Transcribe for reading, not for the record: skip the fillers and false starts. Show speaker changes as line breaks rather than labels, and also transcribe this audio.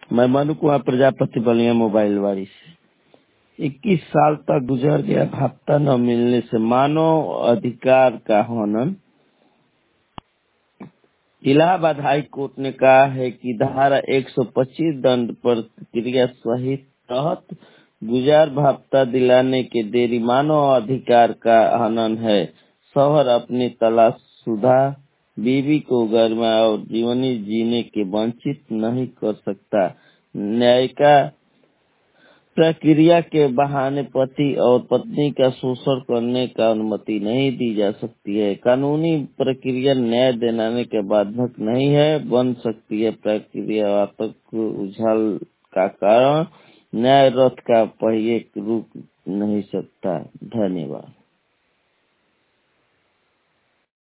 मैं मनु कुमार प्रजापति बलिया मोबाइल वाली से। 21 साल तक गुजर गया, भाता न मिलने से मानव अधिकार का हनन। इलाहाबाद हाई कोर्ट ने कहा है कि धारा 125 दंड प्रक्रिया सहित तहत गुजार भाता दिलाने के देरी मानव अधिकार का हनन है। शौहर अपनी तलाशशुदा बीवी को गरिमा और जीवनी जीने के वंचित नहीं कर सकता। न्यायिक प्रक्रिया के बहाने पति और पत्नी का शोषण करने का अनुमति नहीं दी जा सकती है। कानूनी प्रक्रिया न्याय दिलाने के बाधक नहीं है, बन सकती है प्रक्रिया आतंक उछाल का कारण। न्याय रथ का पहिए रुक नहीं सकता। धन्यवाद।